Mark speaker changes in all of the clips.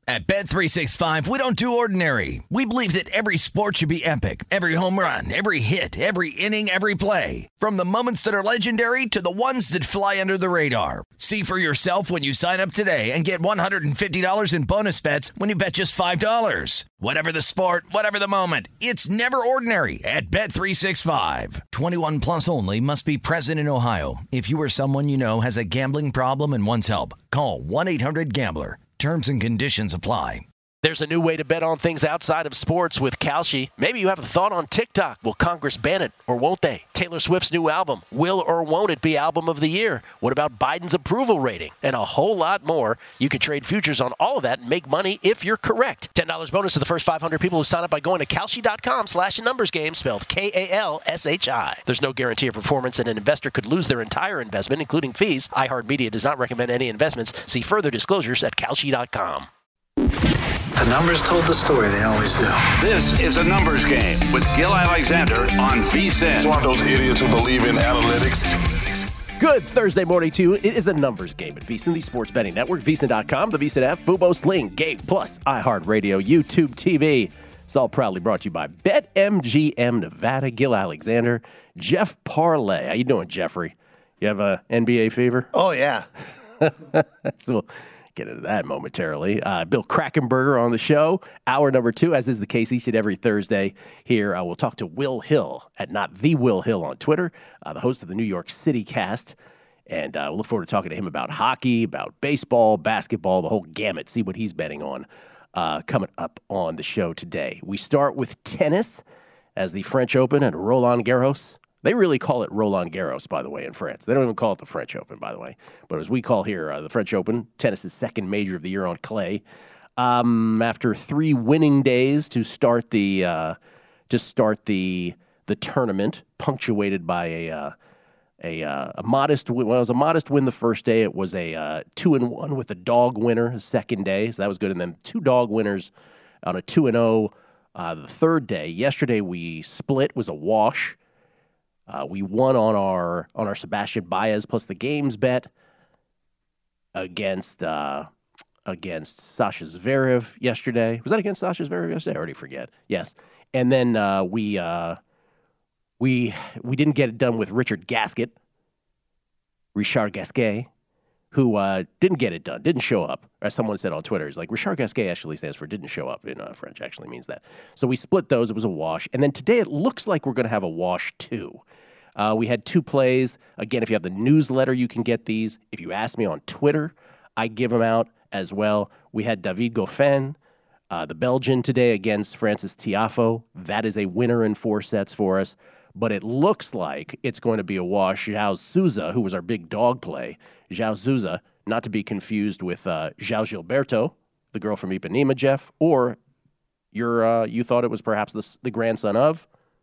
Speaker 1: At Bet365, we don't do ordinary. We believe that every sport should be epic. Every home run, every hit, every inning, every play. From the moments that are legendary to the ones that fly under the radar. See for yourself when you sign up today and get $150 in bonus bets when you bet just $5. Whatever the sport, whatever the moment, it's never ordinary at Bet365. 21 plus only. Must be present in Ohio. If you or someone you know has a gambling problem and wants help, call 1-800-GAMBLER. Terms and conditions apply.
Speaker 2: There's a new way to bet on things outside of sports with Kalshi. Maybe you have a thought on TikTok. Will Congress ban it or won't they? Taylor Swift's new album. Will or won't it be album of the year? What about Biden's approval rating? And a whole lot more. You can trade futures on all of that and make money if you're correct. $10 bonus to the first 500 people who sign up by going to Kalshi.com/numbersgame, spelled Kalshi. There's no guarantee of performance, and an investor could lose their entire investment, including fees. iHeartMedia does not recommend any investments. See further disclosures at Kalshi.com.
Speaker 3: The numbers told the story, they always do.
Speaker 4: This is a numbers game with Gil Alexander on VSiN.
Speaker 5: It's one of those idiots who believe in analytics.
Speaker 2: Good Thursday morning to you. It is a numbers game at VSiN, the sports betting network, VSiN.com, the VSiN app, Fubo, Sling, Game Plus, iHeartRadio, YouTube TV. It's all proudly brought to you by BetMGM Nevada. Gil Alexander, Jeff Parlay. How you doing, Jeffrey? You have a NBA fever?
Speaker 6: Oh, yeah.
Speaker 2: So get into that momentarily. Bill Krackomberger on the show. Hour number 2, as is the case each and every Thursday here. We'll talk to Will Hill at Not The Will Hill on Twitter, the host of the New York City Cast. And we'll look forward to talking to him about hockey, about baseball, basketball, the whole gamut, see what he's betting on coming up on the show today. We start with tennis as the French Open and Roland Garros. They really call it Roland Garros, by the way, in France. They don't even call it the French Open, by the way. But as we call here, the French Open, tennis's second major of the year on clay. After 3 winning days to start the tournament, punctuated by a modest win. Well, it was a modest win the first day. It was a 2-1 with a dog winner the second day, so that was good. And then 2 dog winners on a 2-0 the third day. Yesterday we split, was a wash. We won on our Sebastian Baez plus the games bet against Sasha Zverev yesterday. Was that against Sasha Zverev yesterday? I already forget. Yes. And then we didn't get it done with Richard Gasquet, who didn't get it done, didn't show up. As someone said on Twitter, he's like, Richard Gasquet actually stands for didn't show up in French, actually means that. So we split those. It was a wash. And then today it looks like we're going to have a wash too. We had 2 plays. Again, if you have the newsletter, you can get these. If you ask me on Twitter, I give them out as well. We had David Goffin, the Belgian, today against Francis Tiafoe. That is a winner in 4 sets for us. But it looks like it's going to be a wash. João Souza, who was our big dog play, João Souza, not to be confused with João Gilberto, the girl from Ipanema, Jeff, or you thought it was perhaps the grandson of?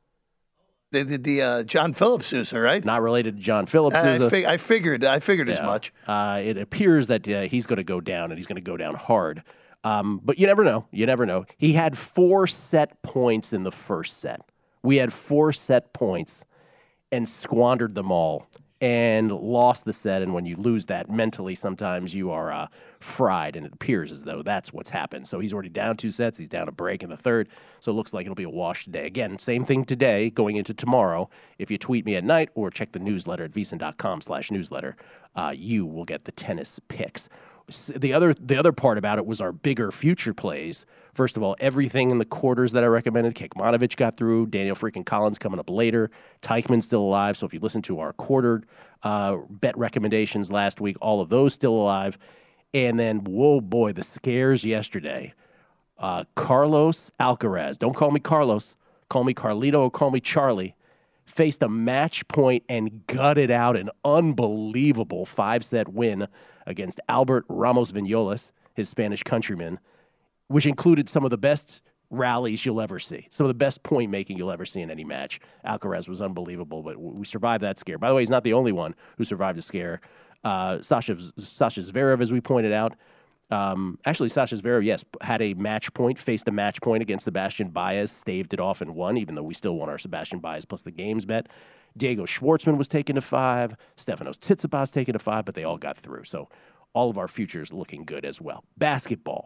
Speaker 6: The John Philip Sousa, right?
Speaker 2: Not related to John Philip Sousa.
Speaker 6: I figured as much.
Speaker 2: It appears that he's going to go down, and he's going to go down hard. But you never know. You never know. He had 4 set points in the first set. We had 4 set points and squandered them all and lost the set. And when you lose that mentally, sometimes you are fried, and it appears as though that's what's happened. So he's already down 2 sets. He's down a break in the third. So it looks like it'll be a wash today. Again, same thing today going into tomorrow. If you tweet me at night or check the newsletter at VSiN.com/newsletter, you will get the tennis picks. The other part about it was our bigger future plays. First of all, everything in the quarters that I recommended. Kekmanovic got through. Daniel freaking Collins coming up later. Teichmann's still alive. So if you listen to our quartered bet recommendations last week, all of those still alive. And then, whoa, boy, the scares yesterday. Carlos Alcaraz. Don't call me Carlos. Call me Carlito or call me Charlie. Faced a match point and gutted out an unbelievable 5-set win against Albert Ramos Vinolas, his Spanish countryman, which included some of the best rallies you'll ever see, some of the best point making you'll ever see in any match. Alcaraz was unbelievable, but we survived that scare. By the way, he's not the only one who survived the scare. Sasha Zverev, as we pointed out, actually Sasha Zverev, yes, had a match point, faced a match point against Sebastian Baez, staved it off and won, even though we still won our Sebastian Baez plus the games bet. Diego Schwartzman was taken to 5. Stefanos Tsitsipas taken to 5, but they all got through. So all of our futures looking good as well. Basketball.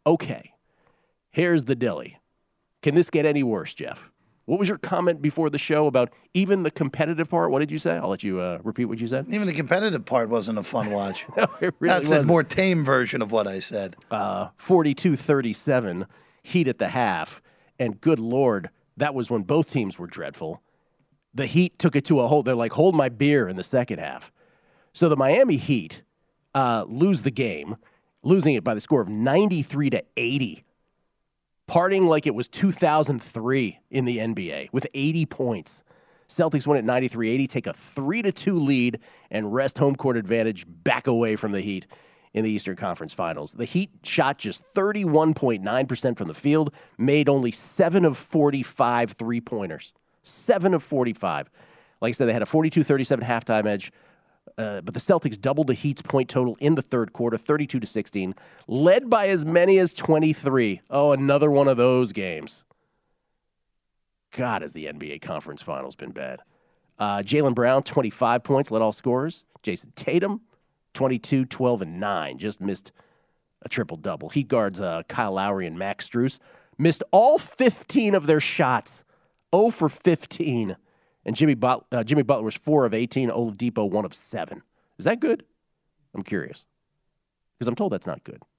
Speaker 2: Okay, here's the dilly. Can this get any worse, Jeff? What was your comment before the show about even the competitive part? What did you say? I'll let you repeat what you said.
Speaker 6: Even the competitive part wasn't a fun watch.
Speaker 2: No, it really
Speaker 6: That's a more tame version of what I said.
Speaker 2: 42-37, Heat at the half. And good Lord, that was when both teams were dreadful. The Heat took it to a hold. They're like, hold my beer in the second half. So the Miami Heat lose the game, losing it by the score of 93-80. Partying like it was 2003 in the NBA with 80 points. Celtics win at 93-80, take a 3-2 lead, and wrest home court advantage back away from the Heat in the Eastern Conference Finals. The Heat shot just 31.9% from the field, made only 7 of 45 three-pointers. 7 of 45. Like I said, they had a 42-37 halftime edge. But the Celtics doubled the Heat's point total in the third quarter, 32-16, led by as many as 23. Oh, another one of those games. God, has the NBA Conference Finals been bad. Jaylen Brown, 25 points, led all scorers. Jason Tatum, 22, 12, and 9. Just missed a triple-double. Heat guards Kyle Lowry and Max Strus missed all 15 of their shots. 0 for 15. And Jimmy Butler was 4 of 18. Oladipo 1 of 7. Is that good? I'm curious, because I'm told that's not good.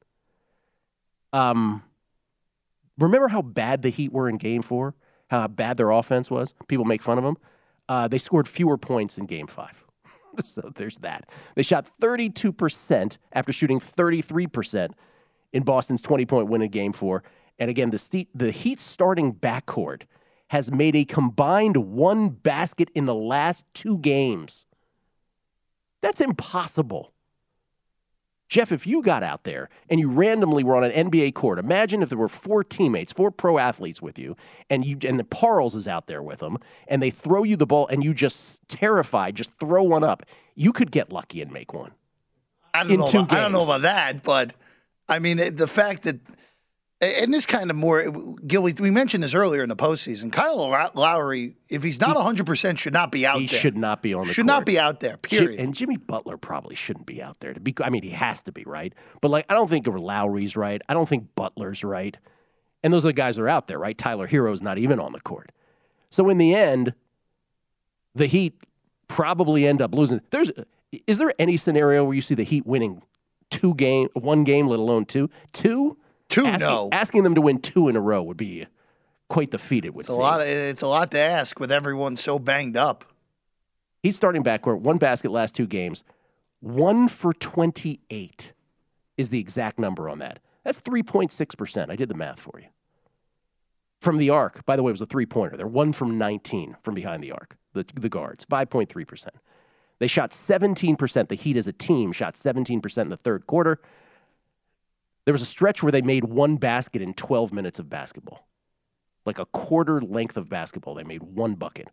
Speaker 2: Remember how bad the Heat were in Game 4? How bad their offense was? People make fun of them. They scored fewer points in Game 5. So there's that. They shot 32% after shooting 33% in Boston's 20-point win in Game 4. And again, the Heat's starting backcourt has made a combined 1 basket in the last 2 games. That's impossible. Jeff, if you got out there and you randomly were on an NBA court, imagine if there were 4 teammates, 4 pro athletes with you, and the Parles is out there with them, and they throw you the ball, and you just terrified, just throw one up. You could get lucky and make one.
Speaker 6: I don't know about that, but I mean the fact that. And this kind of more, Gil, we mentioned this earlier in the postseason. Kyle Lowry, if he's not 100%, should not be out there.
Speaker 2: He should not be on the court.
Speaker 6: Should not be out there, period.
Speaker 2: And Jimmy Butler probably shouldn't be out there. He has to be, right? But, I don't think Lowry's right. I don't think Butler's right. And those are the guys that are out there, right? Tyler Hero's not even on the court. So, in the end, the Heat probably end up losing. Is there any scenario where you see the Heat winning 1 game, let alone 2? 2? Asking them to win 2 in a row would be quite the feat, it would seem.
Speaker 6: It's a lot to ask with everyone so banged up.
Speaker 2: He's starting backcourt, 1 basket last 2 games. 1 for 28 is the exact number on that. That's 3.6%. I did the math for you. From the arc, by the way, it was a 3-pointer. They're 1 from 19 from behind the arc, the guards, 5.3%. They shot 17%. The Heat as a team shot 17% in the third quarter. There was a stretch where they made 1 basket in 12 minutes of basketball. Like a quarter length of basketball, they made 1 bucket.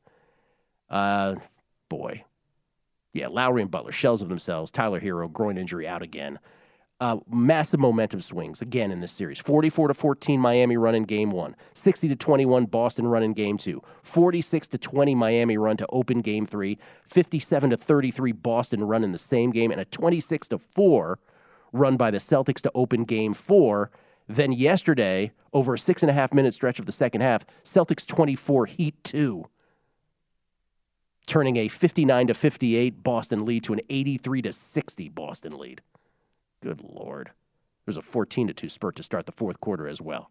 Speaker 2: Boy. Yeah, Lowry and Butler, shells of themselves. Tyler Hero, groin injury, out again. Massive momentum swings, again, in this series. 44-14 Miami run in Game 1. 60-21 Boston run in Game 2. 46-20 Miami run to open Game 3. 57-33 Boston run in the same game. And a 26-4 run by the Celtics to open Game 4. Then yesterday, over a 6.5-minute stretch of the second half, Celtics 24, Heat 2. Turning a 59-58 Boston lead to an 83-60 Boston lead. Good Lord. There's a 14-2 spurt to start the fourth quarter as well.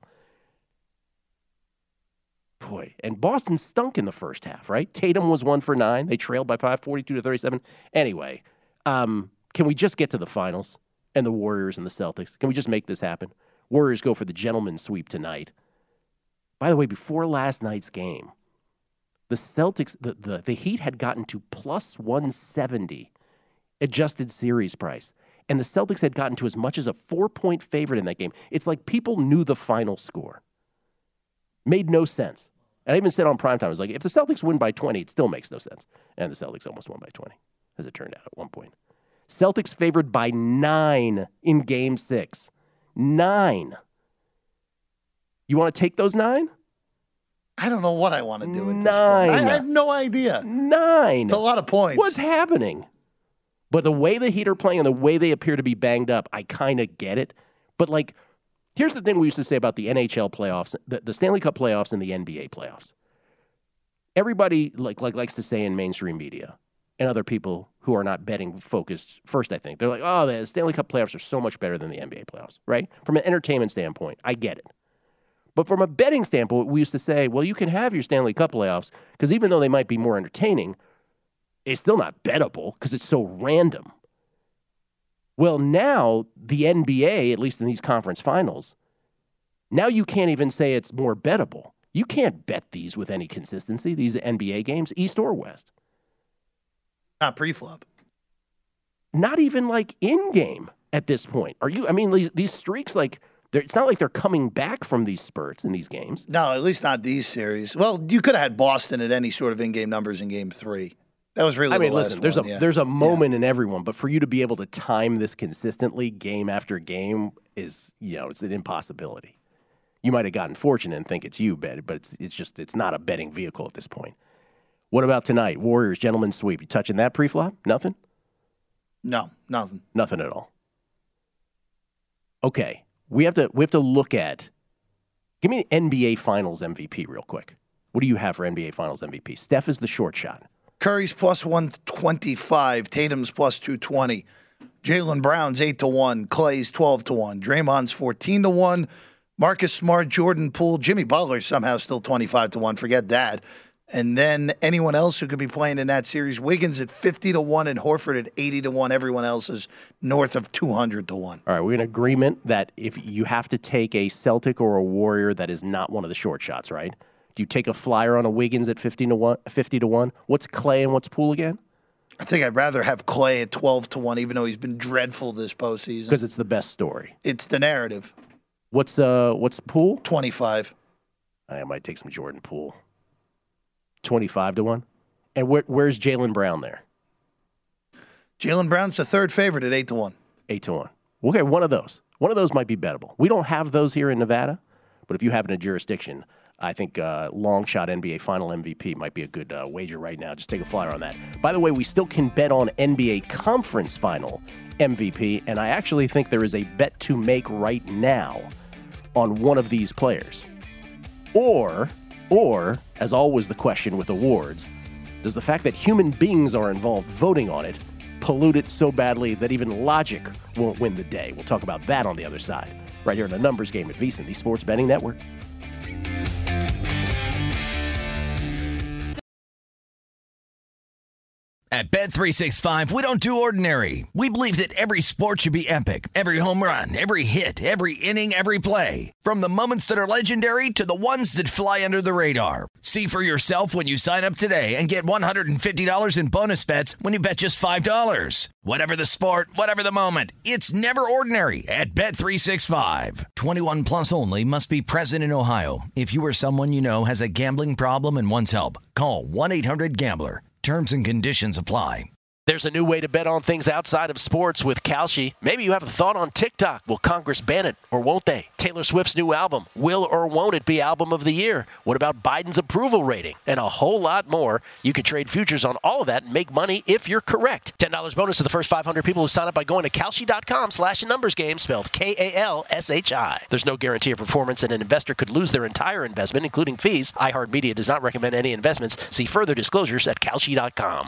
Speaker 2: Boy, and Boston stunk in the first half, right? Tatum was 1 for 9. They trailed by 5, 42-37. Anyway, can we just get to the finals and the Warriors and the Celtics? Can we just make this happen? Warriors go for the gentleman's sweep tonight. By the way, before last night's game, the Celtics, the Heat had gotten to plus 170 adjusted series price. And the Celtics had gotten to as much as a 4-point favorite in that game. It's like people knew the final score. Made no sense. And I even said on primetime, I was like, if the Celtics win by 20, it still makes no sense. And the Celtics almost won by 20, as it turned out at one point. Celtics favored by 9 in Game 6. 9. You want to take those 9?
Speaker 6: I don't know what I want to do with
Speaker 2: 9.
Speaker 6: this point. I have no idea.
Speaker 2: 9.
Speaker 6: It's a lot of points.
Speaker 2: What's happening? But the way the Heat are playing and the way they appear to be banged up, I kind of get it. But, Here's the thing we used to say about the NHL playoffs, the Stanley Cup playoffs and the NBA playoffs. Everybody likes to say in mainstream media and other people who are not betting focused first, I think. They're like, oh, the Stanley Cup playoffs are so much better than the NBA playoffs, right? From an entertainment standpoint, I get it. But from a betting standpoint, we used to say, well, you can have your Stanley Cup playoffs because even though they might be more entertaining, it's still not bettable because it's so random. Well, now the NBA, at least in these conference finals, now you can't even say it's more bettable. You can't bet these with any consistency, these NBA games, East or West.
Speaker 6: Not pre-flop.
Speaker 2: Not even like in-game at this point. These streaks, it's not like they're coming back from these spurts in these games.
Speaker 6: No, at least not these series. Well, you could have had Boston at any sort of in-game numbers in Game 3. That was really
Speaker 2: there's a moment in everyone, but for you to be able to time this consistently game after game is, it's an impossibility. You might have gotten fortunate and think it's you bet, but it's not a betting vehicle at this point. What about tonight? Warriors, gentlemen's sweep. You touching that pre-flop? Nothing?
Speaker 6: No, nothing.
Speaker 2: Nothing at all. Okay. We have to look at, give me NBA Finals MVP real quick. What do you have for NBA Finals MVP? Steph is the short shot.
Speaker 6: Curry's plus 125. Tatum's plus 220. Jaylen Brown's 8-1. Clay's 12-1. Draymond's 14-1. Marcus Smart, Jordan Poole, Jimmy Butler somehow still 25-1. Forget that. And then anyone else who could be playing in that series, Wiggins at 50-1 and Horford at 80-1. Everyone else is north of 200-1. All
Speaker 2: right, we're in agreement that if you have to take a Celtic or a Warrior that is not one of the short shots, right? Do you take a flyer on a Wiggins at 50-1? What's Clay and what's Poole again?
Speaker 6: I think I'd rather have Clay at 12-1, even though he's been dreadful this postseason.
Speaker 2: Because it's the best story.
Speaker 6: It's the narrative.
Speaker 2: What's Poole?
Speaker 6: 25.
Speaker 2: I might take some Jordan Poole. 25-1. And where's Jaylen Brown there?
Speaker 6: Jaylen Brown's the third favorite at 8-1.
Speaker 2: 8-1. Okay, one of those. One of those might be bettable. We don't have those here in Nevada, but if you have in a jurisdiction, I think long shot NBA Final MVP might be a good wager right now. Just take a flyer on that. By the way, we still can bet on NBA Conference Final MVP, and I actually think there is a bet to make right now on one of these players. Or, as always the question with awards, does the fact that human beings are involved voting on it pollute it so badly that even logic won't win the day? We'll talk about that on the other side, right here in a numbers game at VSiN, the Sports Betting Network.
Speaker 1: At Bet365, we don't do ordinary. We believe that every sport should be epic. Every home run, every hit, every inning, every play. From the moments that are legendary to the ones that fly under the radar. See for yourself when you sign up today and get $150 in bonus bets when you bet just $5. Whatever the sport, whatever the moment, it's never ordinary at Bet365. 21 plus only. Must be present in Ohio. If you or someone you know has a gambling problem and wants help, call 1-800-GAMBLER. Terms and conditions apply.
Speaker 2: There's a new way to bet on things outside of sports with Kalshi. Maybe you have a thought on TikTok. Will Congress ban it or won't they? Taylor Swift's new album. Will or won't it be Album of the Year? What about Biden's approval rating? And a whole lot more. You can trade futures on all of that and make money if you're correct. $10 bonus to the first 500 people who sign up by going to Kalshi.com/numbersgame, spelled Kalshi. There's no guarantee of performance, and an investor could lose their entire investment, including fees. iHeartMedia does not recommend any investments. See further disclosures at Kalshi.com.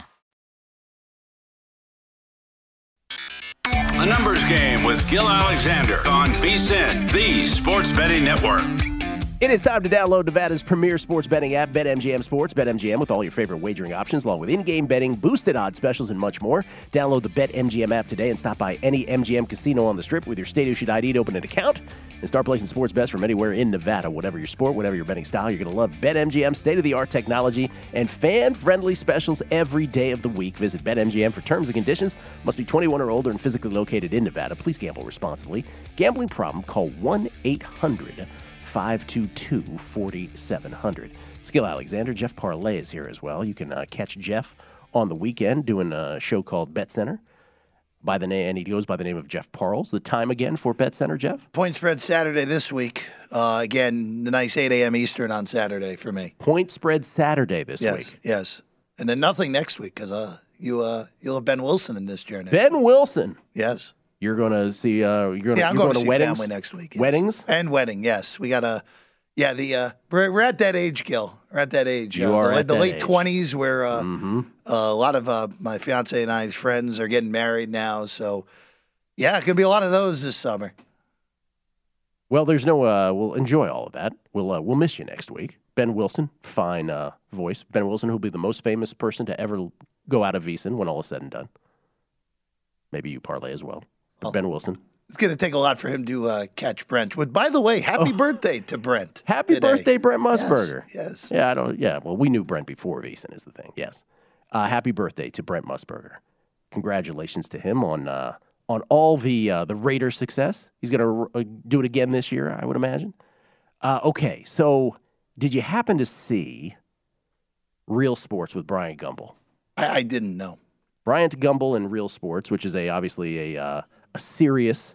Speaker 4: The Numbers Game with Gil Alexander on VSiN, the Sports Betting Network.
Speaker 2: It is time to download Nevada's premier sports betting app, BetMGM Sports. BetMGM with all your favorite wagering options, along with in-game betting, boosted odds specials, and much more. Download the BetMGM app today and stop by any MGM casino on the Strip with your state-issued ID to open an account and start placing sports bets from anywhere in Nevada. Whatever your sport, whatever your betting style, you're going to love BetMGM state-of-the-art technology and fan-friendly specials every day of the week. Visit BetMGM for terms and conditions. Must be 21 or older and physically located in Nevada. Please gamble responsibly. Gambling problem? Call 1-800-522-4700. Skill Alexander. Jeff Parlay is here as well. You can catch Jeff on the weekend doing a show called Bet Center. By the name, and he goes by the name of Jeff Parles. The time again for Bet Center, Jeff?
Speaker 6: Point spread Saturday this week. Again, the nice 8 a.m. Eastern on Saturday for me.
Speaker 2: Point spread Saturday this week.
Speaker 6: Yes. And then nothing next week because you'll have Ben Wilson in this journey.
Speaker 2: Ben Wilson?
Speaker 6: Yes.
Speaker 2: You're going to see. I'm
Speaker 6: going to see
Speaker 2: weddings
Speaker 6: family next week. Yes.
Speaker 2: Weddings
Speaker 6: and wedding. Yes, we got a. Yeah, we're at that age, Gil. We're at that age.
Speaker 2: You are at
Speaker 6: the
Speaker 2: that
Speaker 6: late
Speaker 2: age.
Speaker 6: 20s, where a lot of my fiance and I's friends are getting married now. So, yeah, going to be a lot of those this summer.
Speaker 2: Well, there's no. We'll enjoy all of that. We'll miss you next week. Ben Wilson, fine voice. Ben Wilson, who'll be the most famous person to ever go out of VSiN when all is said and done. Maybe you parlay as well. But Ben Wilson.
Speaker 6: It's going to take a lot for him to catch Brent. But by the way, happy birthday to Brent.
Speaker 2: Happy birthday, Brent Musburger.
Speaker 6: Yes.
Speaker 2: Yeah, well, we knew Brent before VSiN is the thing. Yes. Happy birthday to Brent Musburger. Congratulations to him on all the Raider success. He's going to do it again this year, I would imagine. Okay, so did you happen to see Real Sports with Bryant Gumbel?
Speaker 6: I didn't know.
Speaker 2: Bryant Gumbel in Real Sports, which is obviously a serious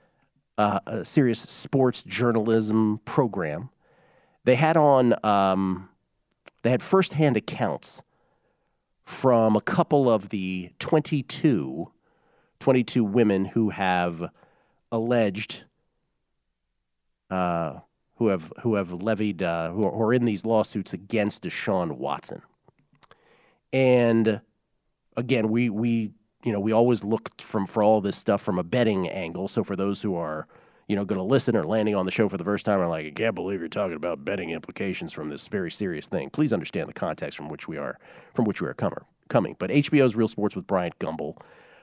Speaker 2: sports journalism program. They had firsthand accounts from a couple of the 22 women who have alleged, who have levied, who are in these lawsuits against Deshaun Watson. And again, we always look for all this stuff from a betting angle. So for those who are, going to listen or landing on the show for the first time, are like, I can't believe you're talking about betting implications from this very serious thing. Please understand the context from which we are coming. But HBO's Real Sports with Bryant Gumbel,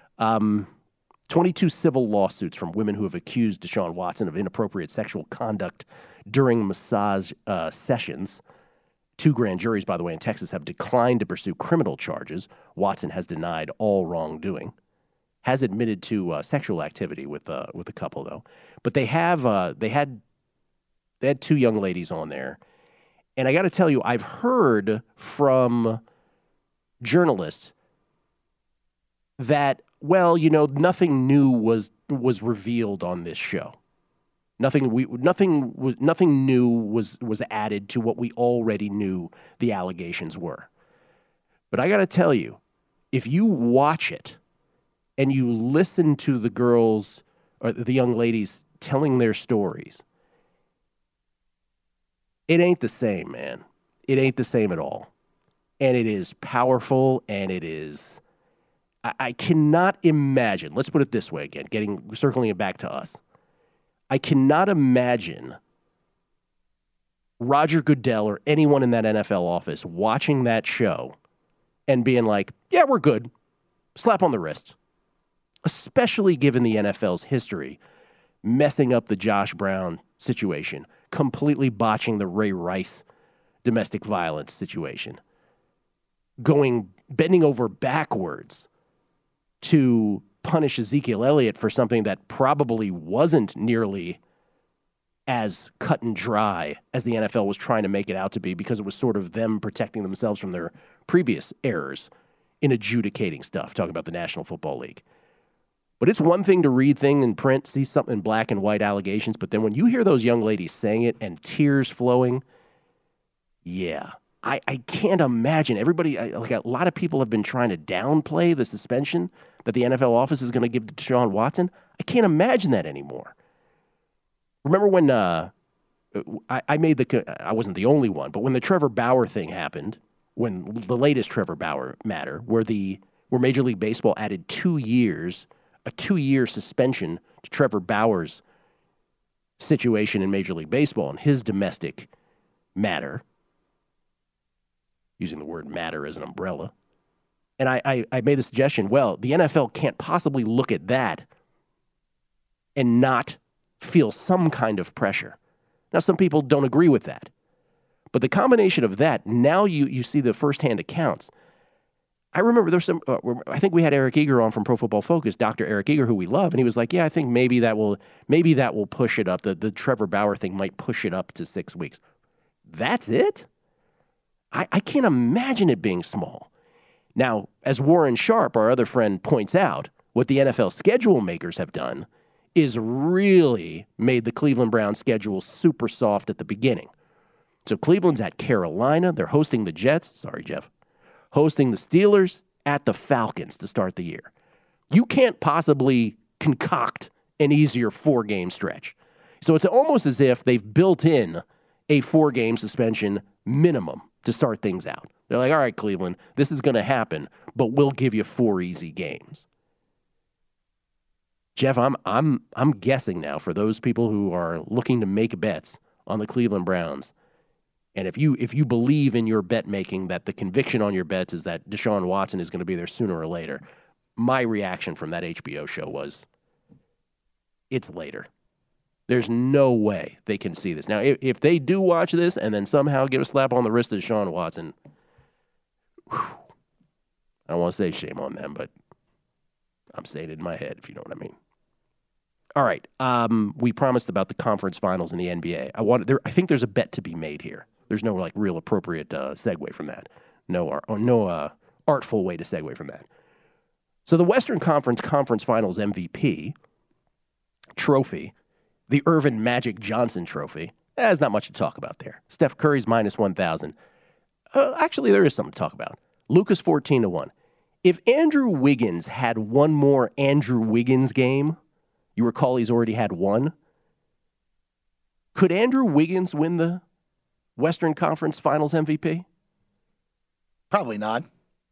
Speaker 2: 22 civil lawsuits from women who have accused Deshaun Watson of inappropriate sexual conduct during massage sessions. 2 grand juries, by the way, in Texas have declined to pursue criminal charges. Watson has denied all wrongdoing. Has admitted to sexual activity with a couple, though. But they had 2 young ladies on there. And I got to tell you, I've heard from journalists that, nothing new was revealed on this show. Nothing new was added to what we already knew the allegations were. But I got to tell you, if you watch it and you listen to the girls or the young ladies telling their stories, it ain't the same, man. It ain't the same at all. And it is powerful, and it is... I cannot imagine, let's put it this way again, circling it back to us. I cannot imagine Roger Goodell or anyone in that NFL office watching that show and being like, yeah, we're good. Slap on the wrist. Especially given the NFL's history, messing up the Josh Brown situation, completely botching the Ray Rice domestic violence situation, bending over backwards to punish Ezekiel Elliott for something that probably wasn't nearly as cut and dry as the NFL was trying to make it out to be, because it was sort of them protecting themselves from their previous errors in adjudicating stuff, talking about the National Football League. But it's one thing to read things in print, see something in black and white allegations, but then when you hear those young ladies saying it and tears flowing, yeah, I can't imagine. Everybody, a lot of people have been trying to downplay the suspension that the NFL office is going to give to Deshaun Watson. I can't imagine that anymore. Remember when I wasn't the only one, but when the Trevor Bauer thing happened, when the latest Trevor Bauer matter, where Major League Baseball added 2 years, a 2-year suspension to Trevor Bauer's situation in Major League Baseball and his domestic matter, using the word matter as an umbrella. And I made the suggestion, well, the NFL can't possibly look at that and not feel some kind of pressure. Now, some people don't agree with that. But the combination of that, now you see the firsthand accounts. I remember there's some, I think we had Eric Eager on from Pro Football Focus, Dr. Eric Eager, who we love, and he was like, yeah, I think maybe that will push it up. The Trevor Bauer thing might push it up to 6 weeks. That's it? I can't imagine it being small. Now, as Warren Sharp, our other friend, points out, what the NFL schedule makers have done is really made the Cleveland Browns schedule super soft at the beginning. So Cleveland's at Carolina. They're hosting the Jets. Sorry, Jeff. Hosting the Steelers, at the Falcons to start the year. You can't possibly concoct an easier 4-game stretch. So it's almost as if they've built in a 4-game suspension minimum to start things out. They're like, all right, Cleveland, this is going to happen, but we'll give you 4 easy games. Jeff, I'm guessing now for those people who are looking to make bets on the Cleveland Browns, and if you believe in your bet making that the conviction on your bets is that Deshaun Watson is going to be there sooner or later, my reaction from that HBO show was, it's later. There's no way they can see this. Now, if they do watch this and then somehow give a slap on the wrist to Deshaun Watson, I don't want to say shame on them, but I'm saying it in my head, if you know what I mean. All right. We promised about the conference finals in the NBA. I think there's a bet to be made here. There's no real appropriate segue from that. No artful way to segue from that. So the Western Conference Finals MVP trophy, the Irvin Magic Johnson Trophy, there's not much to talk about there. Steph Curry's minus 1,000. Actually, there is something to talk about. Luka's 14-1. If Andrew Wiggins had one more Andrew Wiggins game, you recall he's already had one, could Andrew Wiggins win the Western Conference Finals MVP?
Speaker 6: Probably not.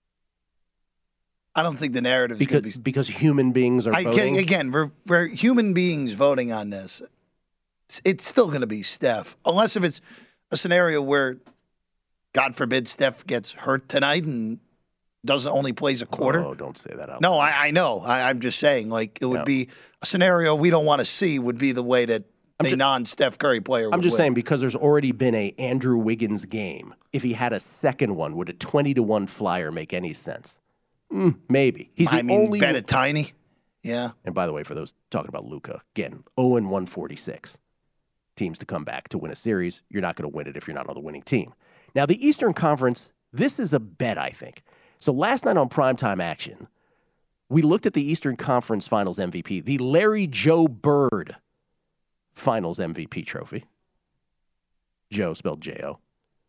Speaker 6: I don't think the narrative is going to be...
Speaker 2: Because human beings are voting?
Speaker 6: Again, we're human beings voting on this. It's still going to be Steph. Unless if it's a scenario where, God forbid, Steph gets hurt tonight and only plays a quarter.
Speaker 2: Oh, don't say that out
Speaker 6: loud. No,
Speaker 2: loud.
Speaker 6: I know. I'm just saying, it would be a scenario we don't want to see would be the way that a non-Steph Curry player would
Speaker 2: I'm just
Speaker 6: win.
Speaker 2: saying, because there's already been a Andrew Wiggins game, if he had a second one, would a 20-1 flyer make any sense? Maybe. He's the only...
Speaker 6: bet it tiny. Yeah.
Speaker 2: And by the way, for those talking about Luka, again, 0-146. Teams to come back to win a series. You're not going to win it if you're not on the winning team. Now, the Eastern Conference, this is a bet, I think. So last night on Primetime Action, we looked at the Eastern Conference Finals MVP, the Larry Joe Bird Finals MVP trophy. Joe spelled J-O.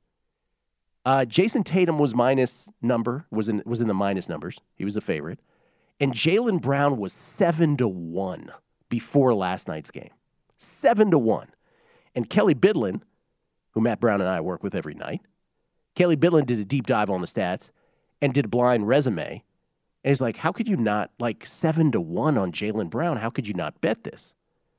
Speaker 2: Jason Tatum was was in the minus numbers. He was a favorite. And Jaylen Brown was 7-1 before last night's game. 7-1. And Kelly Bidlin, who Matt Brown and I work with every night, Kelly Bidlin did a deep dive on the stats and did a blind resume. And he's like, how could you not, 7-1 on Jaylen Brown, how could you not bet this?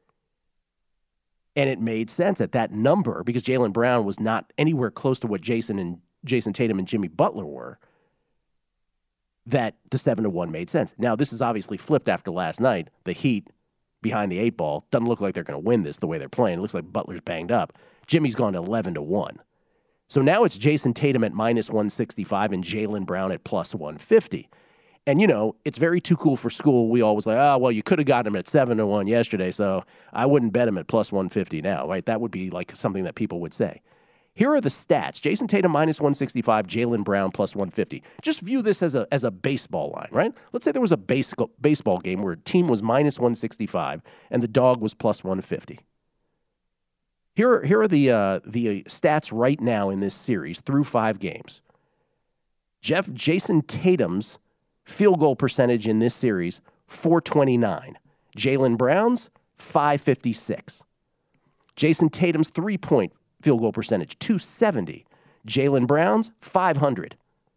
Speaker 2: And it made sense at that number because Jaylen Brown was not anywhere close to what Jason Tatum and Jimmy Butler were, that the 7-1 made sense. Now, this is obviously flipped after last night. The Heat behind the 8 ball doesn't look like they're going to win this the way they're playing. It looks like Butler's banged up. Jimmy's gone to 11-1. So now it's Jason Tatum at minus 165 and Jaylen Brown at plus 150. And, it's very too cool for school. We always you could have gotten him at 7-1 yesterday, so I wouldn't bet him at plus 150 now, right? That would be something that people would say. Here are the stats. Jason Tatum minus 165, Jaylen Brown plus 150. Just view this as a baseball line, right? Let's say there was a baseball game where a team was minus 165 and the dog was plus 150. Here are the stats right now in this series through 5 games. Jason Tatum's field goal percentage in this series, 429. Jaylen Brown's, 556. Jason Tatum's 3-point field goal percentage, 270. Jaylen Brown's, 500.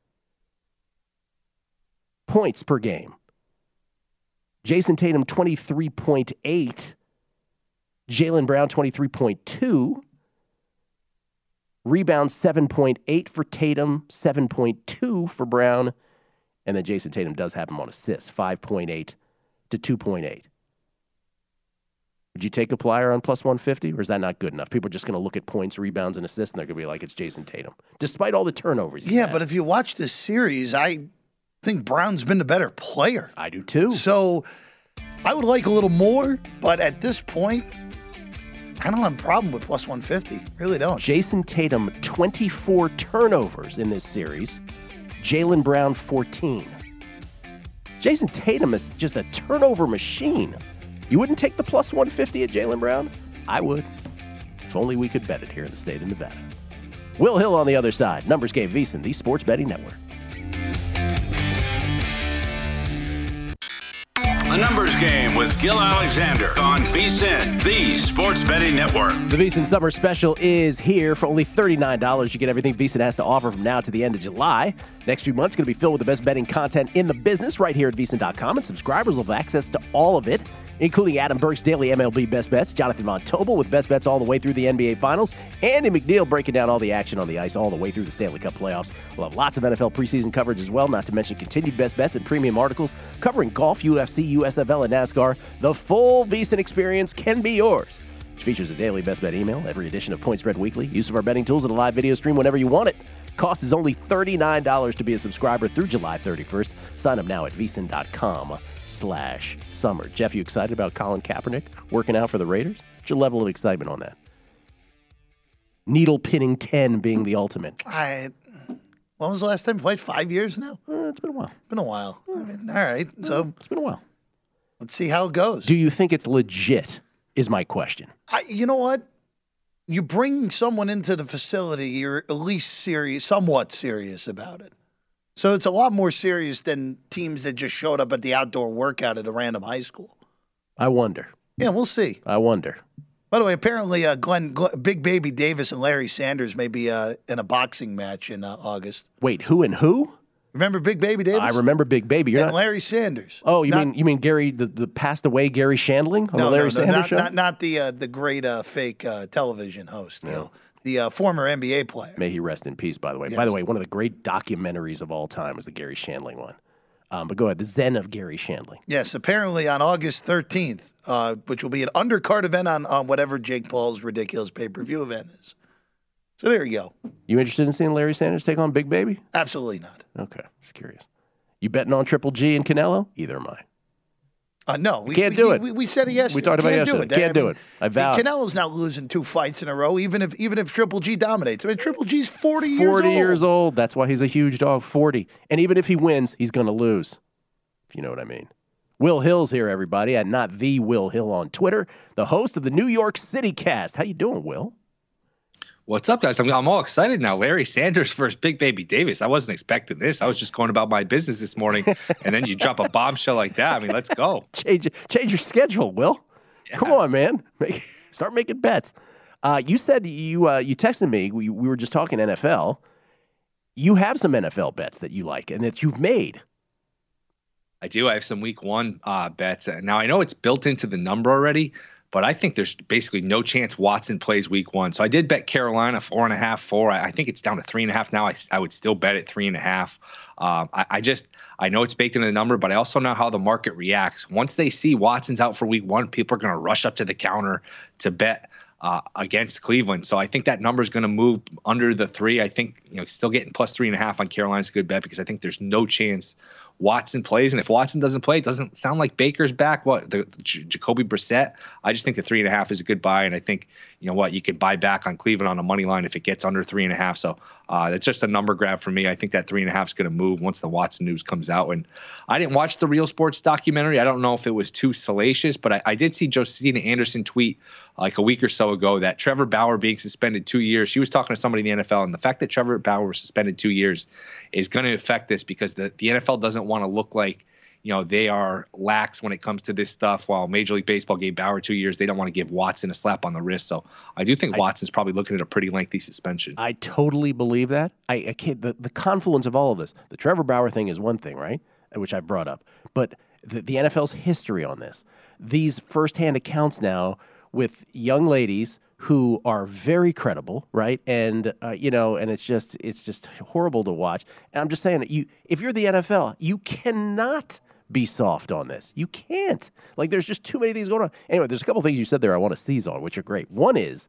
Speaker 2: Points per game. Jason Tatum, 23.8. Jaylen Brown, 23.2. Rebounds, 7.8 for Tatum, 7.2 for Brown. And then Jason Tatum does have him on assists, 5.8 to 2.8. Would you take a flyer on plus 150, or is that not good enough? People are just going to look at points, rebounds, and assists, and they're going to be like, it's Jason Tatum, despite all the turnovers.
Speaker 6: Yeah, but if you watch this series, I think Brown's been the better player.
Speaker 2: I do too.
Speaker 6: So I would like a little more, but at this point, I don't have a problem with plus 150. Really don't.
Speaker 2: Jason Tatum, 24 turnovers in this series. Jaylen Brown, 14. Jason Tatum is just a turnover machine. You wouldn't take the plus 150 at Jaylen Brown? I would. If only we could bet it here in the state of Nevada. Will Hill on the other side. Numbers Game VSiN, the Sports Betting Network.
Speaker 4: A numbers game with Gil Alexander on VSiN, the sports betting network.
Speaker 2: The VSiN Summer Special is here for only $39. You get everything VSiN has to offer from now to the end of July. Next few months going to be filled with the best betting content in the business right here at VSiN.com, and subscribers will have access to all of it, including Adam Burke's daily MLB best bets, Jonathan Von Tobel with best bets all the way through the NBA Finals, Andy McNeil breaking down all the action on the ice all the way through the Stanley Cup playoffs. We'll have lots of NFL preseason coverage as well, not to mention continued best bets and premium articles covering golf, UFC, USFL, and NASCAR. The full VSiN experience can be yours, which features a daily best bet email, every edition of Point Spread Weekly, use of our betting tools, and a live video stream whenever you want it. Cost is only $39 to be a subscriber through July 31st. Sign up now at VSiN.com/summer. Jeff, you excited about Colin Kaepernick working out for the Raiders? What's your level of excitement on that? Needle pinning 10 being the ultimate.
Speaker 6: When was the last time you played? 5 years now?
Speaker 2: It's been a while.
Speaker 6: I mean, all right. So
Speaker 2: it's been a while.
Speaker 6: Let's see how it goes.
Speaker 2: Do you think it's legit is my question.
Speaker 6: You know what? You bring someone into the facility, you're at least serious, somewhat serious about it. So it's a lot more serious than teams that just showed up at the outdoor workout at a random high school.
Speaker 2: I wonder.
Speaker 6: Yeah, we'll see.
Speaker 2: I wonder.
Speaker 6: By the way, apparently Glenn Big Baby Davis and Larry Sanders may be in a boxing match in August.
Speaker 2: Wait, who and who?
Speaker 6: Remember Big Baby Davis?
Speaker 2: I remember Big Baby.
Speaker 6: And Larry Sanders.
Speaker 2: Oh, you mean Gary, the passed away Gary Shandling on the Larry Sanders show?
Speaker 6: Not the great fake television host. No. The former NBA player.
Speaker 2: May he rest in peace, by the way.
Speaker 6: Yes.
Speaker 2: By the way, one of the great documentaries of all time was the Gary Shandling one. But go ahead, the Zen of Gary Shandling.
Speaker 6: Yes, apparently on August 13th, which will be an undercard event on whatever Jake Paul's ridiculous pay-per-view event is. So there you go.
Speaker 2: You interested in seeing Larry Sanders take on Big Baby?
Speaker 6: Absolutely not.
Speaker 2: Okay, just curious. You betting on Triple G and Canelo? Either am I.
Speaker 6: No, we
Speaker 2: can't do it.
Speaker 6: We said it yesterday.
Speaker 2: We talked about it yesterday. Can't do it. I vow.
Speaker 6: Canelo's not losing 2 fights in a row, even if Triple G dominates. I mean, Triple G's 40 years old.
Speaker 2: 40 years old. That's why he's a huge dog. 40. And even if he wins, he's going to lose. If you know what I mean. Will Hill's here, everybody, at Not The Will Hill on Twitter, the host of the New York City Cast. How you doing, Will?
Speaker 7: What's up, guys? I'm all excited now. Larry Sanders versus Big Baby Davis. I wasn't expecting this. I was just going about my business this morning, and then you drop a bombshell like that. I mean, let's go.
Speaker 2: Change your schedule, Will. Yeah. Come on, man. Start making bets. You said you texted me. We were just talking NFL. You have some NFL bets that you like and that you've made.
Speaker 7: I do. I have some week one bets. Now, I know it's built into the number already, but I think there's basically no chance Watson plays week one. So I did bet Carolina 4.5, 4. I think it's down to 3.5 now. I would still bet it 3.5. I know it's baked into the number, but I also know how the market reacts. Once they see Watson's out for week one, people are going to rush up to the counter to bet against Cleveland. So I think that number is going to move under the 3. I think, still getting plus 3.5 on Carolina is a good bet because I think there's no chance Watson plays, and if Watson doesn't play, it doesn't sound like Baker's back. Jacoby Brissett? I just think the 3.5 is a good buy, and I think you could buy back on Cleveland on a money line if it gets under 3.5. So that's just a number grab for me. I think that 3.5 is going to move once the Watson news comes out. And I didn't watch the Real Sports documentary. I don't know if it was too salacious, but I did see Josina Anderson tweet like a week or so ago that Trevor Bauer being suspended 2 years. She was talking to somebody in the NFL, and the fact that Trevor Bauer was suspended 2 years is going to affect this because the NFL doesn't want to look like they are lax when it comes to this stuff. While Major League Baseball gave Bauer 2 years, they don't want to give Watson a slap on the wrist. So I do think Watson's probably looking at a pretty lengthy suspension.
Speaker 2: I totally believe that. I can't. The confluence of all of this. The Trevor Bauer thing is one thing, right? Which I brought up, but the NFL's history on this, these firsthand accounts now with young ladies who are very credible, right? And and it's just horrible to watch. And I'm just saying that if you're the NFL, you cannot be soft on this. You can't. Like, there's just too many things going on. Anyway, there's a couple things you said there I want to seize on, which are great. One is,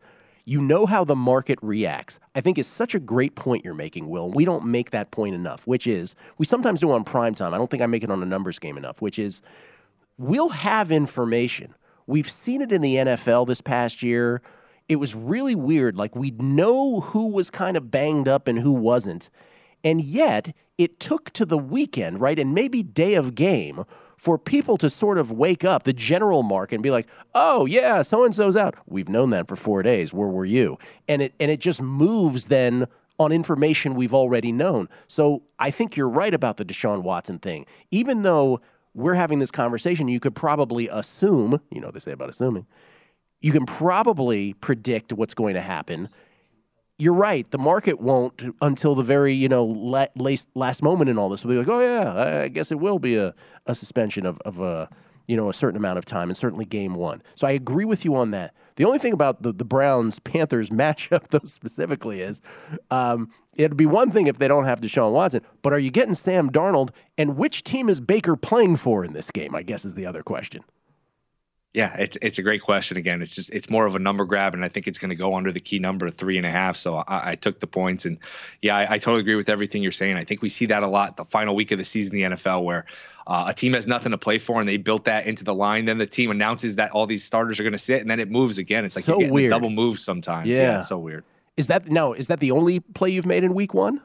Speaker 2: how the market reacts. I think is such a great point you're making, Will. And we don't make that point enough, which is, we sometimes do on primetime. I don't think I make it on a numbers game enough, which is, we'll have information. We've seen it in the NFL this past year. It was really weird. Like, we'd know who was kind of banged up and who wasn't. And yet, it took to the weekend, right, and maybe day of game for people to sort of wake up, the general market, and be like, oh, yeah, so-and-so's out. We've known that for 4 days. Where were you? And it just moves then on information we've already known. So I think you're right about the Deshaun Watson thing. Even though we're having this conversation. You could probably assume, you know what they say about assuming, you can probably predict what's going to happen. You're right. The market won't until the very, last moment in all this. Will be like, oh, yeah, I guess it will be a suspension of a certain amount of time, and certainly game one. So I agree with you on that. The only thing about the Browns-Panthers matchup, though, specifically is it'd be one thing if they don't have Deshaun Watson, but are you getting Sam Darnold, and which team is Baker playing for in this game, I guess is the other question.
Speaker 7: Yeah, it's a great question. Again, it's more of a number grab, and I think it's going to go under the key number of 3.5. So I took the points, and yeah, I totally agree with everything you're saying. I think we see that a lot the final week of the season in the NFL, where a team has nothing to play for, and they built that into the line. Then the team announces that all these starters are going to sit, and then it moves again. It's like
Speaker 2: so
Speaker 7: you're getting
Speaker 2: weird.
Speaker 7: double moves sometimes. Yeah, it's so weird.
Speaker 2: Is that the only play you've made in week one?